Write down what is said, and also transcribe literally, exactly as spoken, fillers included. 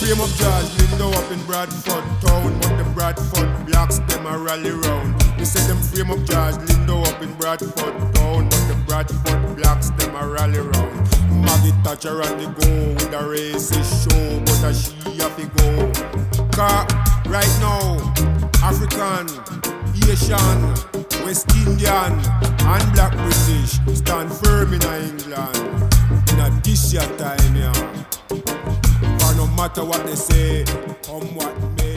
frame of George Lindo up in Bradford town, but the Bradford blacks them a rally round. They say them frame of George Lindo up in Bradford town, but the Bradford blacks them a rally round. Maggie Thatcher on the go with a racist show, but a she have to go. Car right now, African, Asian, West Indian, and Black British stand firm in England. In a this year time, yeah. For no matter what they say, come what may.